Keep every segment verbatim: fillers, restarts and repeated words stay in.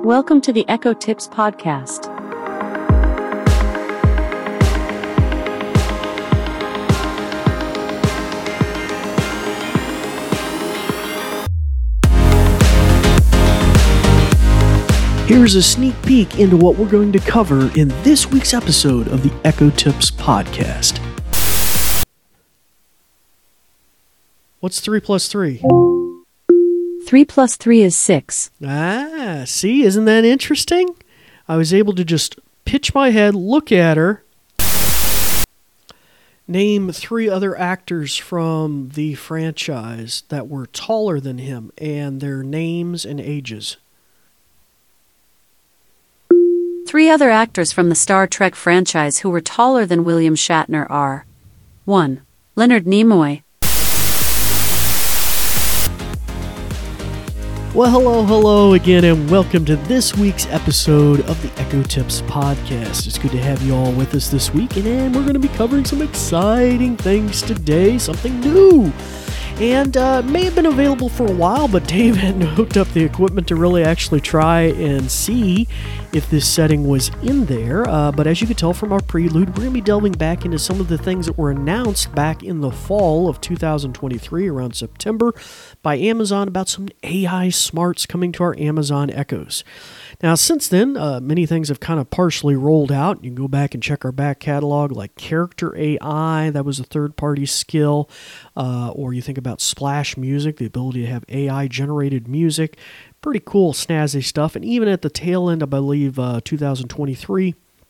Welcome to the Echo Tips Podcast. Here's a sneak peek into what we're going to cover in this week's episode of the Echo Tips Podcast. What's three plus three? Three plus three is six. Ah, see, isn't that interesting? I was able to just pitch my head, look at her, name three other actors from the franchise that were taller than him, and their names and ages. Three other actors from the Star Trek franchise who were taller than William Shatner are: one. Leonard Nimoy. Well, hello, hello again, and welcome to this week's episode of the Echo Tips Podcast. It's good to have you all with us this week, and we're going to be covering some exciting things today, something new. And uh, may have been available for a while, but Dave hadn't hooked up the equipment to really actually try and see if this setting was in there. Uh, but as you can tell from our prelude, we're going to be delving back into some of the things that were announced back in the fall of two thousand twenty-three, around September, by Amazon about some A I smarts coming to our Amazon Echoes. Now, since then, uh, many things have kind of partially rolled out. You can go back and check our back catalog, like Character A I, that was a third-party skill, uh, or you think about Splash Music, the ability to have A I-generated music. Pretty cool, snazzy stuff. And even at the tail end, I believe, uh, two thousand twenty-three,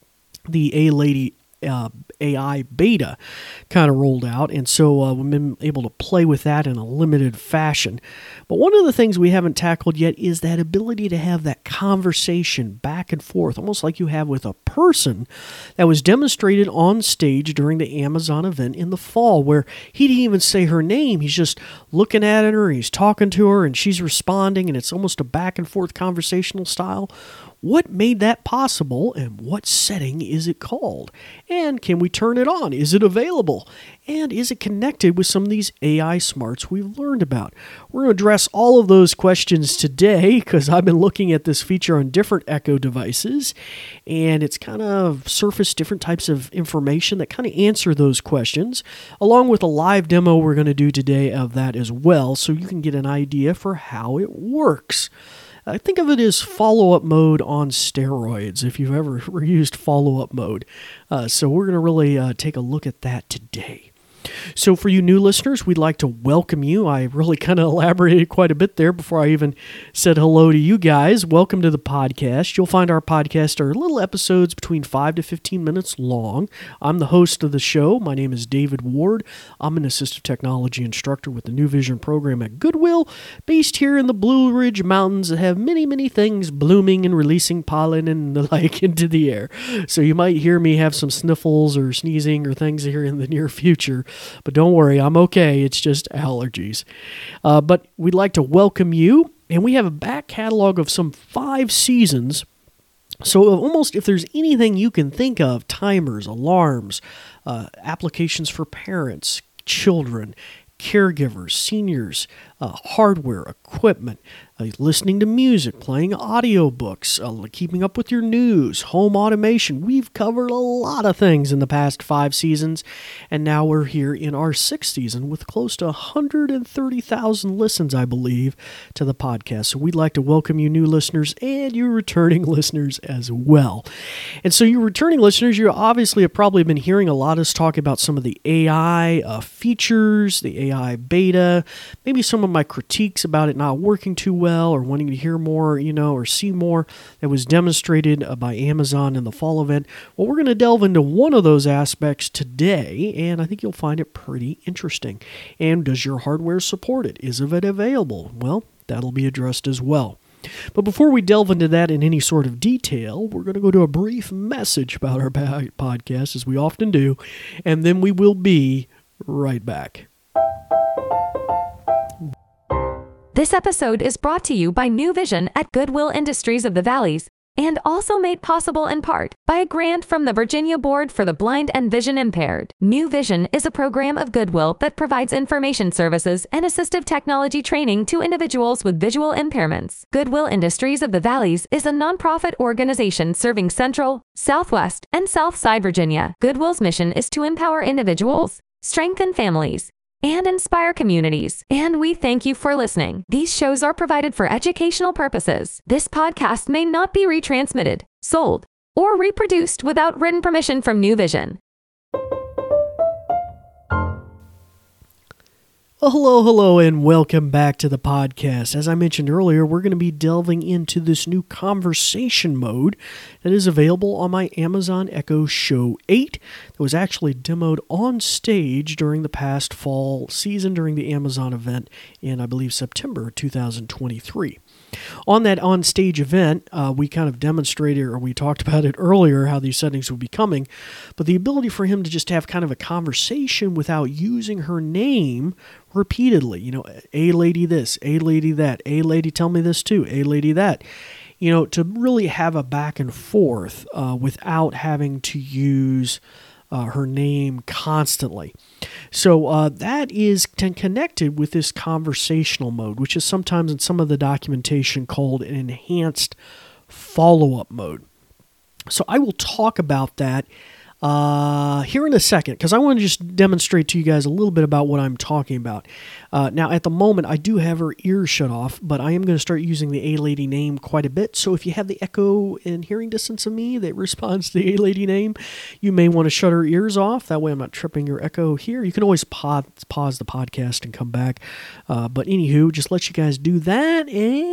the A-Lady Uh, A I beta kind of rolled out, and so uh, we've been able to play with that in a limited fashion. But one of the things we haven't tackled yet is that ability to have that conversation back and forth, almost like you have with a person, that was demonstrated on stage during the Amazon event in the fall, where he didn't even say her name. He's just looking at her, he's talking to her, and she's responding, and it's almost a back and forth conversational style. What made that possible, and what setting is it called? And can we turn it on? Is it available? And is it connected with some of these A I smarts we've learned about? We're going to address all of those questions today, because I've been looking at this feature on different Echo devices, and it's kind of surfaced different types of information that kind of answer those questions, along with a live demo we're going to do today of that as well, so you can get an idea for how it works. I think of it as follow-up mode on steroids, if you've ever used follow-up mode. Uh, so we're going to really uh, take a look at that today. So for you new listeners, we'd like to welcome you. I really kind of elaborated quite a bit there before I even said hello to you guys. Welcome to the podcast. You'll find our podcast are little episodes between five to fifteen minutes long. I'm the host of the show. My name is David Ward. I'm an assistive technology instructor with the New Vision program at Goodwill, based here in the Blue Ridge Mountains that have many, many things blooming and releasing pollen and the like into the air. So you might hear me have some sniffles or sneezing or things here in the near future. But don't worry, I'm okay. It's just allergies. Uh, but we'd like to welcome you, and we have a back catalog of some five seasons. So almost if there's anything you can think of, timers, alarms, uh, applications for parents, children, caregivers, seniors, uh, hardware, equipment, uh, listening to music, playing audiobooks, uh, keeping up with your news, home automation. We've covered a lot of things in the past five seasons, and now we're here in our sixth season with close to one hundred thirty thousand listens, I believe, to the podcast. So we'd like to welcome you new listeners and you returning listeners as well. And so you returning listeners, you obviously have probably been hearing a lot of us talk about some of the A I uh, features, the A I beta, maybe some of my critiques about it not working too well, or wanting to hear more, you know, or see more that was demonstrated uh, by Amazon in the fall event. Well, we're going to delve into one of those aspects today, and I think you'll find it pretty interesting. And does your hardware support it? Is it available? Well, that'll be addressed as well. But before we delve into that in any sort of detail, we're going to go to a brief message about our podcast, as we often do, and then we will be right back. This episode is brought to you by New Vision at Goodwill Industries of the Valleys. And also made possible in part by a grant from the Virginia Board for the Blind and Vision Impaired. New Vision is a program of Goodwill that provides information services and assistive technology training to individuals with visual impairments. Goodwill Industries of the Valleys is a nonprofit organization serving Central, Southwest, and Southside Virginia. Goodwill's mission is to empower individuals, strengthen families, and inspire communities. And we thank you for listening. These shows are provided for educational purposes. This podcast may not be retransmitted, sold, or reproduced without written permission from New Vision. Well, hello, hello, and welcome back to the podcast. As I mentioned earlier, we're going to be delving into this new conversation mode that is available on my Amazon Echo Show eight that was actually demoed on stage during the past fall season during the Amazon event in, I believe, September two thousand twenty-three. On that on-stage event, uh, we kind of demonstrated, or we talked about it earlier, how these settings would be coming, but the ability for him to just have kind of a conversation without using her name repeatedly. You know, a lady this, a lady that, a lady tell me this too, a lady that. You know, to really have a back and forth uh, without having to use Uh, her name constantly. So uh, that is t- connected with this conversational mode, which is sometimes in some of the documentation called an enhanced follow-up mode. So I will talk about that uh, here in a second, because I want to just demonstrate to you guys a little bit about what I'm talking about. Uh, now, at the moment, I do have her ears shut off, but I am going to start using the A-Lady name quite a bit. So if you have the echo in hearing distance of me that responds to the A-Lady name, you may want to shut her ears off. That way I'm not tripping your echo here. You can always pause, pause the podcast and come back. Uh, but anywho, just let you guys do that.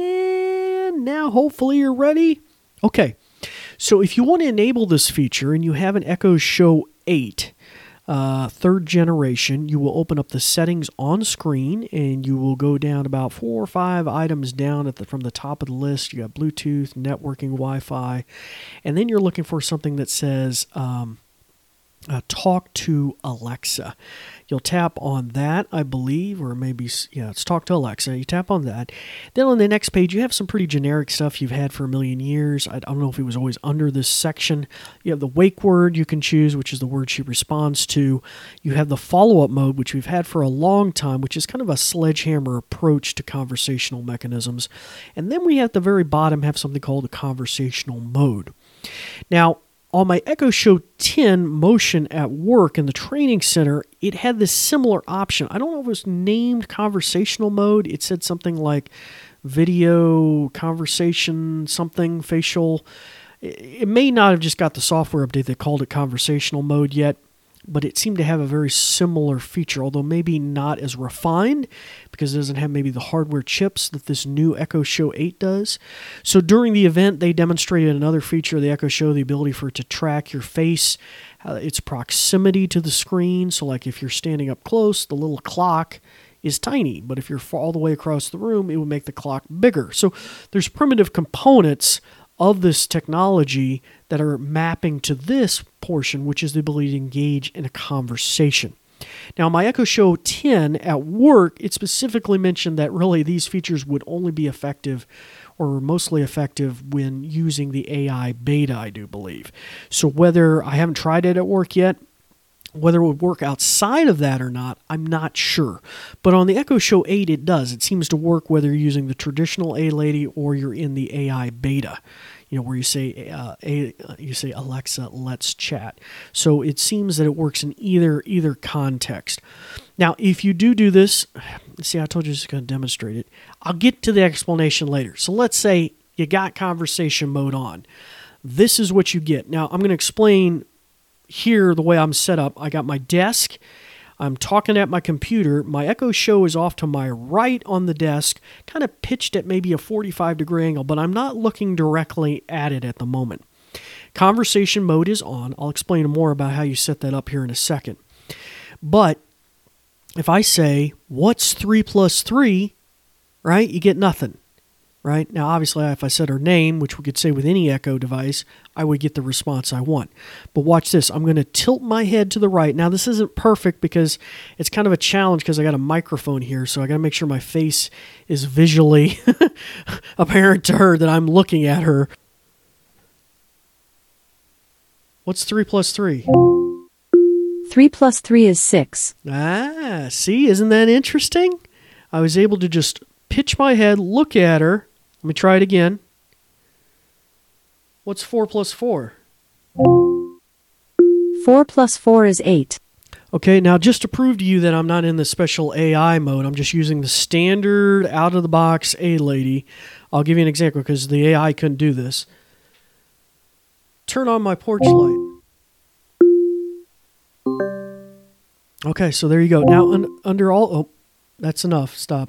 And now hopefully you're ready. Okay. So if you want to enable this feature and you have an Echo Show eight, uh, third generation, you will open up the settings on screen and you will go down about four or five items down at the, from the top of the list. You got Bluetooth, networking, Wi-Fi, and then you're looking for something that says um, uh, Talk to Alexa. You'll tap on that, I believe, or maybe, yeah, it's Talk to Alexa. You tap on that. Then on the next page, you have some pretty generic stuff you've had for a million years. I don't know if it was always under this section. You have the wake word you can choose, which is the word she responds to. You have the follow-up mode, which we've had for a long time, which is kind of a sledgehammer approach to conversational mechanisms. And then we at the very bottom have something called a conversational mode. Now, on my Echo Show ten Motion at Work in the training center, it had this similar option. I don't know if it was named conversational mode. It said something like video, conversation, something, facial. It may not have just got the software update that called it conversational mode yet, but it seemed to have a very similar feature, although maybe not as refined because it doesn't have maybe the hardware chips that this new Echo Show eight does. So during the event, they demonstrated another feature of the Echo Show, the ability for it to track your face, uh, its proximity to the screen. So like if you're standing up close, the little clock is tiny, but if you're all the way across the room, it would make the clock bigger. So there's primitive components of this technology that are mapping to this portion, which is the ability to engage in a conversation. Now, my Echo Show ten at work, it specifically mentioned that really these features would only be effective or mostly effective when using the A I beta, I do believe. So whether, I haven't tried it at work yet, whether it would work outside of that or not, I'm not sure. But on the Echo Show eight, it does. It seems to work whether you're using the traditional A-Lady or you're in the A I beta, you know, where you say, uh, a, you say Alexa, let's chat. So it seems that it works in either either context. Now, if you do do this, see, I told you I was going to demonstrate it. I'll get to the explanation later. So let's say you got conversation mode on. This is what you get. Now, I'm going to explain here the way I'm set up. I got my desk. I'm talking at my computer. My Echo Show is off to my right on the desk, kind of pitched at maybe a forty-five degree angle, but I'm not looking directly at it at the moment. Conversation mode is on. I'll explain more about how you set that up here in a second. But if I say, what's three plus three, right, you get nothing. Right? Now, obviously, if I said her name, which we could say with any Echo device, I would get the response I want. But watch this. I'm going to tilt my head to the right. Now, this isn't perfect because it's kind of a challenge because I got a microphone here, so I got to make sure my face is visually apparent to her that I'm looking at her. What's three plus three? three plus three is six. Ah, see, isn't that interesting? I was able to just pitch my head, look at her. Let me try it again. What's four plus four? four plus four is eight. Okay, now just to prove to you that I'm not in the special A I mode, I'm just using the standard out-of-the-box A-Lady. I'll give you an example because the A I couldn't do this. Turn on my porch light. Okay, so there you go. Now, un- under all... Oh, that's enough. Stop.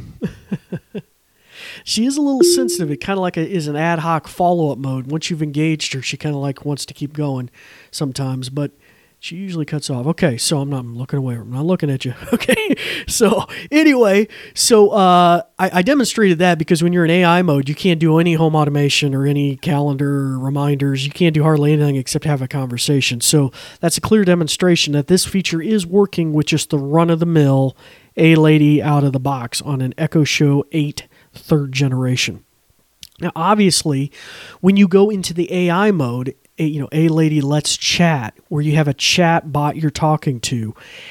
She is a little sensitive. It kind of like a, is an ad hoc follow-up mode. Once you've engaged her, she kind of like wants to keep going sometimes, but she usually cuts off. Okay, so I'm not I'm looking away. I'm not looking at you. Okay, so anyway, so uh, I, I demonstrated that because when you're in A I mode, you can't do any home automation or any calendar or reminders. You can't do hardly anything except have a conversation. So that's a clear demonstration that this feature is working with just the run-of-the-mill A-Lady out of the box on an Echo Show eight third generation. Now, obviously, when you go into the A I mode, a, you know, A-Lady Let's Chat, where you have a chat bot you're talking to,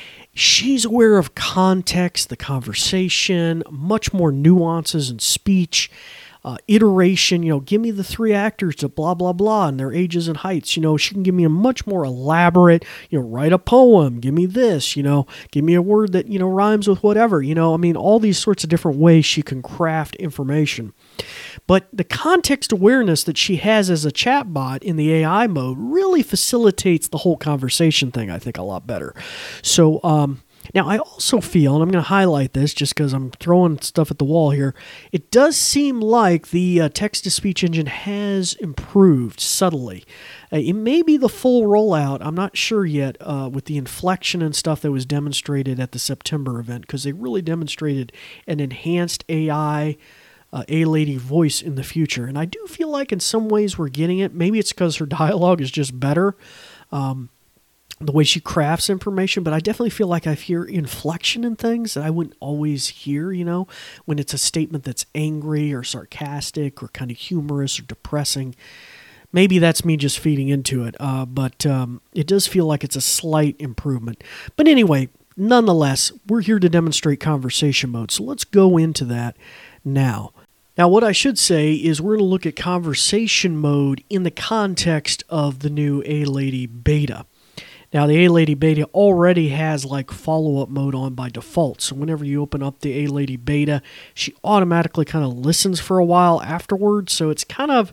she's aware of context, the conversation, much more nuances in speech, uh, iteration. You know, give me the three actors to blah, blah, blah, and their ages and heights. You know, she can give me a much more elaborate, you know, write a poem, give me this, you know, give me a word that, you know, rhymes with whatever. You know, I mean, all these sorts of different ways she can craft information. But the context awareness that she has as a chatbot in the A I mode really facilitates the whole conversation thing, I think, a lot better. So, um, now I also feel, and I'm going to highlight this just because I'm throwing stuff at the wall here, it does seem like the uh, text-to-speech engine has improved subtly. Uh, it may be the full rollout, I'm not sure yet, uh, with the inflection and stuff that was demonstrated at the September event, because they really demonstrated an enhanced A I Uh, A-Lady voice in the future. And I do feel like in some ways we're getting it. Maybe it's because her dialogue is just better, um, the way she crafts information, but I definitely feel like I hear inflection in things that I wouldn't always hear, you know, when it's a statement that's angry or sarcastic or kind of humorous or depressing. Maybe that's me just feeding into it, uh, but um, it does feel like it's a slight improvement. But anyway, nonetheless, we're here to demonstrate conversation mode, so let's go into that now. Now, what I should say is we're going to look at conversation mode in the context of the new A-Lady beta. Now, the A-Lady beta already has like follow-up mode on by default, so whenever you open up the A-Lady beta, she automatically kind of listens for a while afterwards, so it's kind of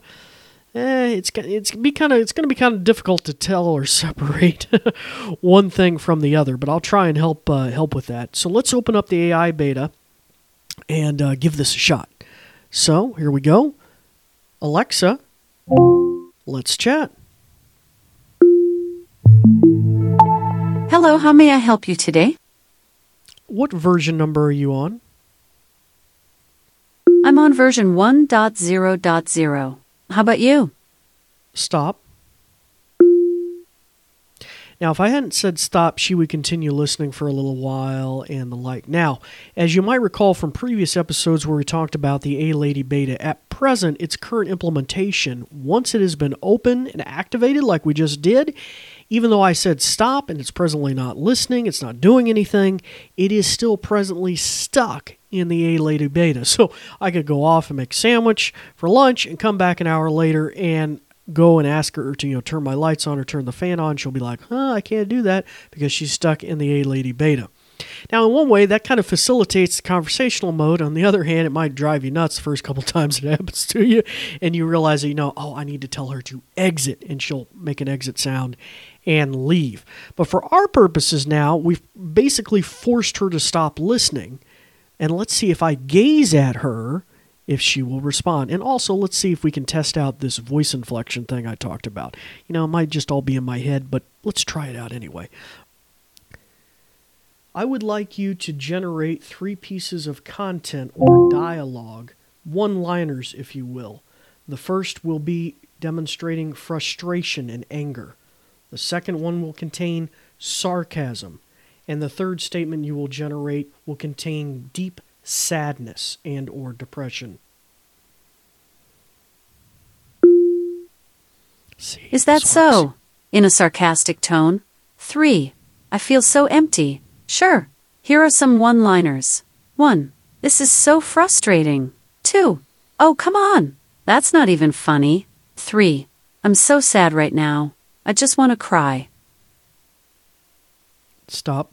eh, it's it's be kind of it's going to be kind of difficult to tell or separate one thing from the other, but I'll try and help uh, help with that. So let's open up the A I beta and uh, give this a shot. So, here we go. Alexa, let's chat. Hello, how may I help you today? What version number are you on? I'm on version one point zero point zero. How about you? Stop. Now, if I hadn't said stop, she would continue listening for a little while and the like. Now, as you might recall from previous episodes where we talked about the A-Lady beta, at present, its current implementation, once it has been open and activated like we just did, even though I said stop and it's presently not listening, it's not doing anything, it is still presently stuck in the A-Lady beta. So I could go off and make a sandwich for lunch and come back an hour later and go and ask her to, you know, turn my lights on or turn the fan on. She'll be like, huh, I can't do that because she's stuck in the A-Lady beta. Now, in one way, that kind of facilitates the conversational mode. On the other hand, it might drive you nuts the first couple times it happens to you, and you realize that, you know, oh, I need to tell her to exit, and she'll make an exit sound and leave. But for our purposes now, we've basically forced her to stop listening, and let's see if I gaze at her, if she will respond. And also, let's see if we can test out this voice inflection thing I talked about. You know, it might just all be in my head, but let's try it out anyway. I would like you to generate three pieces of content or dialogue, one-liners, if you will. The first will be demonstrating frustration and anger. The second one will contain sarcasm. And the third statement you will generate will contain deep sadness and or depression. See, is that so? in a sarcastic tone. three. I feel so empty. Sure, here are some one-liners. one. This is so frustrating. two. Oh, come on. That's not even funny. three. I'm so sad right now. I just want to cry. Stop.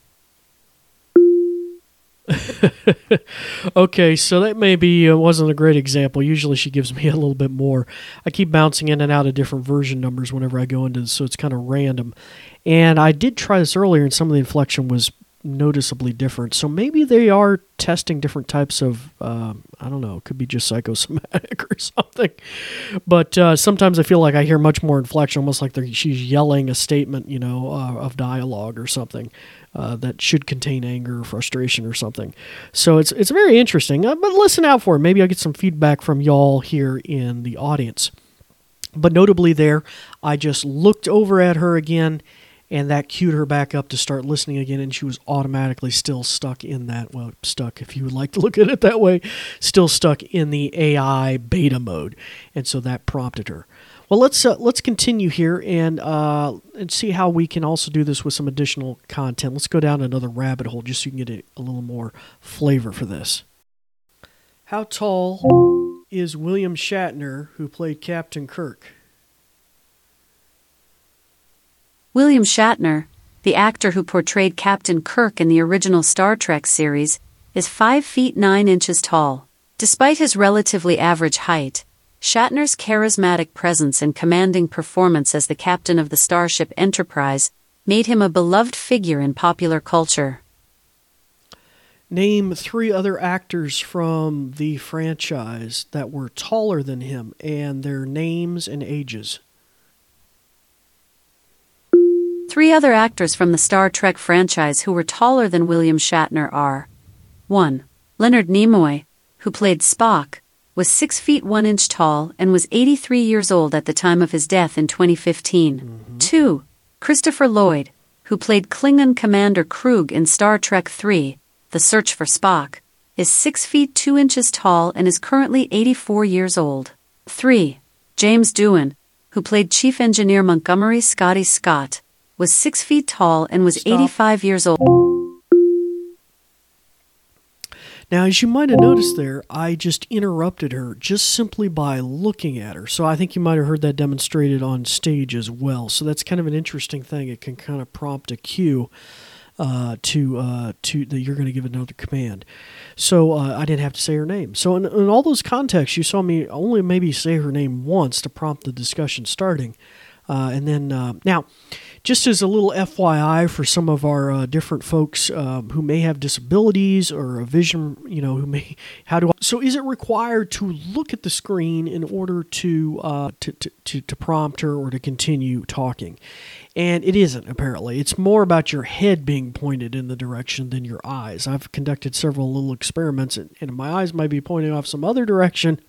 Okay, so that maybe uh, wasn't a great example. Usually she gives me a little bit more. I keep bouncing in and out of different version numbers whenever I go into this, so it's kind of random. And I did try this earlier, and some of the inflection was noticeably different. So maybe they are testing different types of, uh, I don't know, it could be just psychosomatic or something. But uh, sometimes I feel like I hear much more inflection, almost like they're, she's yelling a statement, you know, uh, of dialogue or something uh, that should contain anger or frustration or something. So it's it's very interesting. Uh, but listen out for it. Maybe I'll get some feedback from y'all here in the audience. But notably there, I just looked over at her again, and that cued her back up to start listening again, and she was automatically still stuck in that, well, stuck if you would like to look at it that way, still stuck in the A I beta mode. And so that prompted her. Well, let's uh, let's continue here and uh, and see how we can also do this with some additional content. Let's go down another rabbit hole just so you can get a, a little more flavor for this. How tall is William Shatner, who played Captain Kirk? William Shatner, the actor who portrayed Captain Kirk in the original Star Trek series, is five feet nine inches tall. Despite his relatively average height, Shatner's charismatic presence and commanding performance as the captain of the Starship Enterprise made him a beloved figure in popular culture. Name three other actors from the franchise that were taller than him and their names and ages. Three other actors from the Star Trek franchise who were taller than William Shatner are: one. Leonard Nimoy, who played Spock, was six feet one inch tall and was eighty-three years old at the time of his death in twenty fifteen. Mm-hmm. two. Christopher Lloyd, who played Klingon Commander Krug in Star Trek three, The Search for Spock, is six feet two inches tall and is currently eighty-four years old. three. James Doohan, who played Chief Engineer Montgomery Scotty Scott, was six feet tall and was Stop. eighty-five years old. Now, as you might have noticed there, I just interrupted her just simply by looking at her. So I think you might have heard that demonstrated on stage as well. So that's kind of an interesting thing. It can kind of prompt a cue uh, to uh, to that you're going to give another command. So uh, I didn't have to say her name. So in, in all those contexts, you saw me only maybe say her name once to prompt the discussion starting. Uh, and then, uh, now, just as a little F Y I for some of our uh, different folks um, who may have disabilities or a vision, you know, who may, how do I, so is it required to look at the screen in order to, uh, to, to, to, to prompt her or to continue talking? And it isn't, apparently. It's more about your head being pointed in the direction than your eyes. I've conducted several little experiments, and, and my eyes might be pointing off some other direction,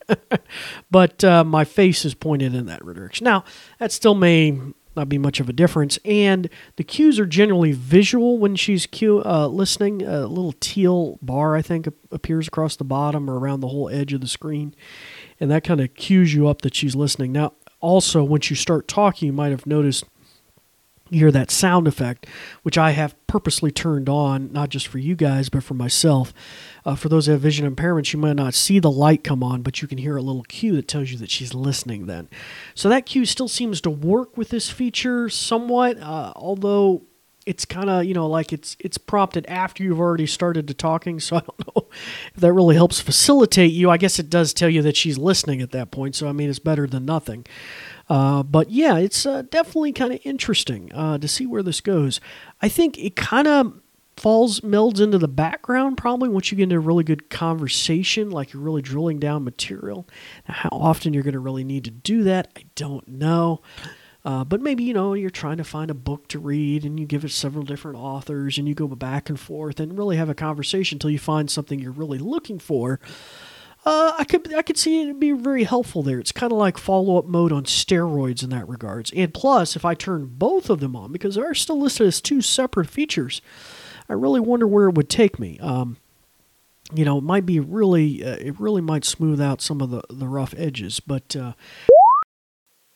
but uh, my face is pointed in that direction. Now, that still may not be much of a difference, and the cues are generally visual when she's cue, uh, listening. A little teal bar, I think, appears across the bottom or around the whole edge of the screen, and that kind of cues you up that she's listening. Now, also, once you start talking, you might have noticed you hear that sound effect, which I have purposely turned on, not just for you guys, but for myself. Uh, for those that have vision impairments, you might not see the light come on, but you can hear a little cue that tells you that she's listening then. So that cue still seems to work with this feature somewhat, uh, although it's kind of, you know, like it's it's prompted after you've already started to talking, so I don't know if that really helps facilitate you. I guess it does tell you that she's listening at that point, so I mean, it's better than nothing. Uh, but yeah, it's uh, definitely kind of interesting uh, to see where this goes. I think it kind of falls, melds into the background probably once you get into a really good conversation, like you're really drilling down material. Now, how often you're going to really need to do that, I don't know. Uh, but maybe, you know, you're trying to find a book to read and you give it several different authors and you go back and forth and really have a conversation until you find something you're really looking for. Uh, I could I could see it be very helpful there. It's kind of like follow-up mode on steroids in that regards. And plus, if I turn both of them on, because they're still listed as two separate features, I really wonder where it would take me. Um, you know, it might be really, uh, it really might smooth out some of the, the rough edges. But, uh,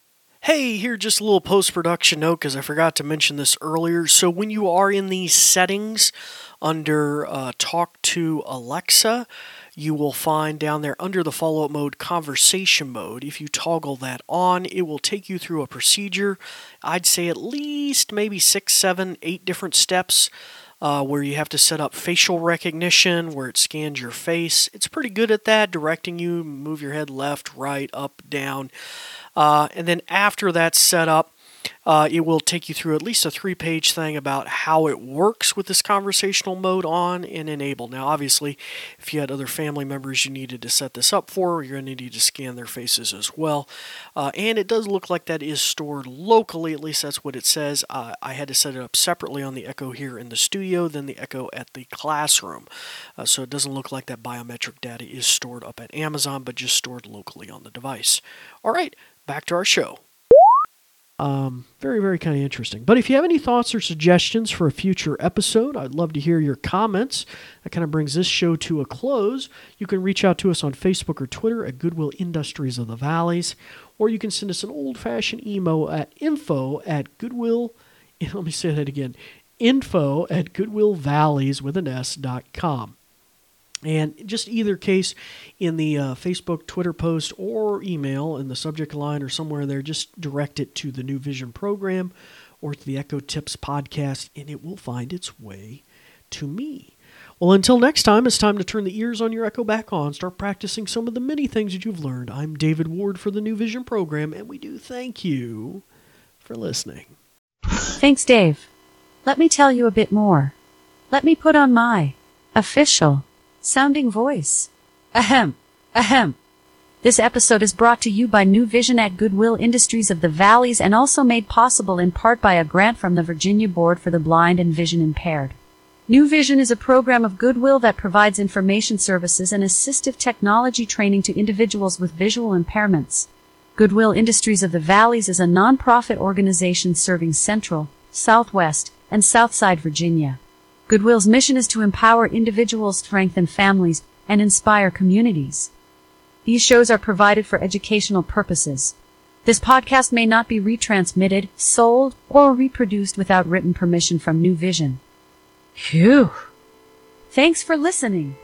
Hey, here just a little post-production note because I forgot to mention this earlier. So when you are in these settings under uh, Talk to Alexa, you will find down there under the follow-up mode, conversation mode. If you toggle that on, it will take you through a procedure. I'd say at least maybe six, seven, eight different steps uh, where you have to set up facial recognition, where it scans your face. It's pretty good at that, directing you, move your head left, right, up, down. Uh, and then after that's set up, uh, it will take you through at least a three-page thing about how it works with this conversational mode on and enabled. Now, obviously, if you had other family members you needed to set this up for, you're going to need to scan their faces as well. Uh, and it does look like that is stored locally, at least that's what it says. Uh, I had to set it up separately on the Echo here in the studio than the Echo at the classroom. Uh, so it doesn't look like that biometric data is stored up at Amazon, but just stored locally on the device. All right, back to our show. Um, very, very kind of interesting. But if you have any thoughts or suggestions for a future episode, I'd love to hear your comments. That kind of brings this show to a close. You can reach out to us on Facebook or Twitter at Goodwill Industries of the Valleys, or you can send us an old-fashioned email at info at Goodwill, let me say that again, info at Goodwill Valleys with an S dot com. And just either case, in the uh, Facebook, Twitter post, or email in the subject line or somewhere there, just direct it to the New Vision program or to the Echo Tips podcast, and it will find its way to me. Well, until next time, it's time to turn the ears on your Echo back on, start practicing some of the many things that you've learned. I'm David Ward for the New Vision program, and we do thank you for listening. Thanks, Dave. Let me tell you a bit more. Let me put on my official sounding voice. Ahem. Ahem. This episode is brought to you by New Vision at Goodwill Industries of the Valleys and also made possible in part by a grant from the Virginia Board for the Blind and Vision Impaired. New Vision is a program of Goodwill that provides information services and assistive technology training to individuals with visual impairments. Goodwill Industries of the Valleys is a nonprofit organization serving Central, Southwest, and Southside Virginia. Goodwill's mission is to empower individuals, strengthen families, and inspire communities. These shows are provided for educational purposes. This podcast may not be retransmitted, sold, or reproduced without written permission from New Vision. Phew! Thanks for listening.